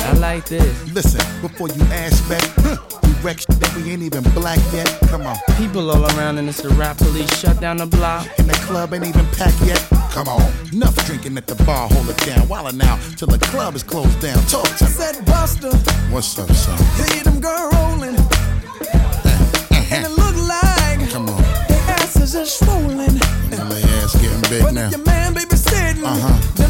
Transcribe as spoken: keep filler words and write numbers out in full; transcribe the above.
I like this. Listen, before you ask back, huh, we wreck shit that we ain't even black yet. Come on. People all around and it's the rap police shut down the block. And the club ain't even packed yet. Come on. Enough drinking at the bar, hold it down. While now, till the club is closed down. Talk to me. Said Buster. What's up, son? See them girl rolling. Uh-huh. And it look like. Come on. Their asses are swollen. And their ass getting big but now. But your man, baby, sitting. Uh-huh.